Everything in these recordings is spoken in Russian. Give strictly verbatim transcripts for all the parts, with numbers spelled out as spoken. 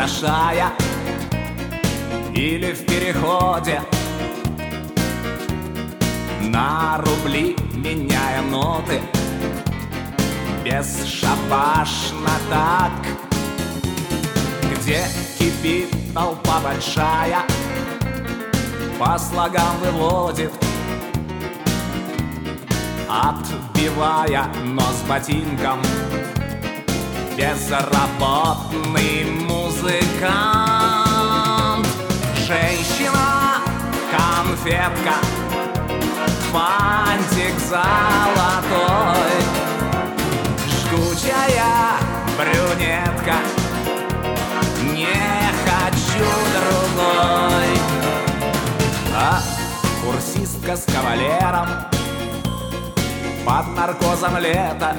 украшая, или в переходе на рубли меняя ноты, бесшабашно так. Где кипит толпа большая, по слогам выводит, отбивая нос ботинком, безработный музыкант. Женщина, конфетка, фантик золотой, жгучая брюнетка, не хочу другой. А курсистка с кавалером под наркозом лета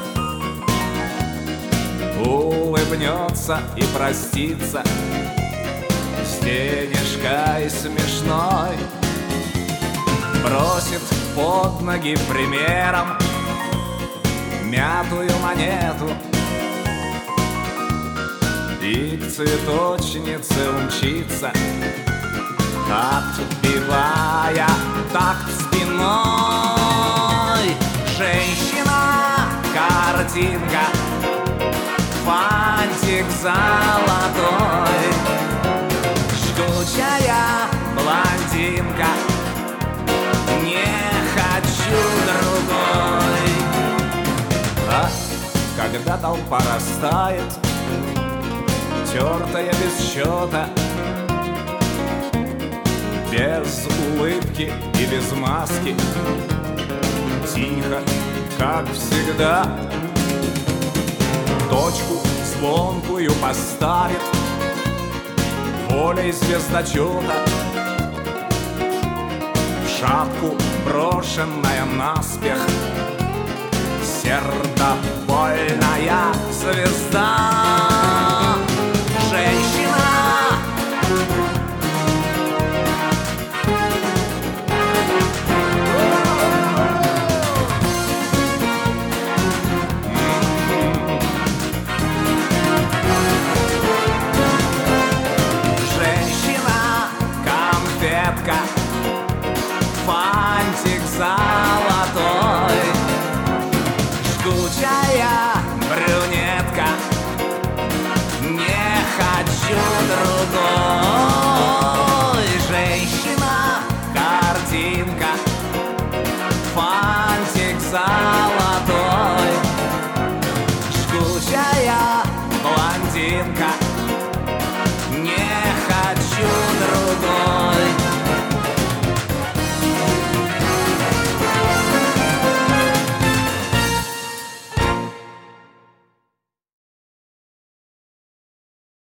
улыбнется и простится с денежкой смешной, бросит под ноги примером мятую монету и к цветочнице умчится, отбивая такт спиной. Женщина, картинка, фантик золотой, жгучая блондинка, не хочу другой. А когда толпа растает, тертая без счета, без улыбки и без маски, тихо, как всегда, точку звонкую поставит волей звездочета, в шапку брошенная наспех сердобольная звезда. Женщина, женщина, конфетка,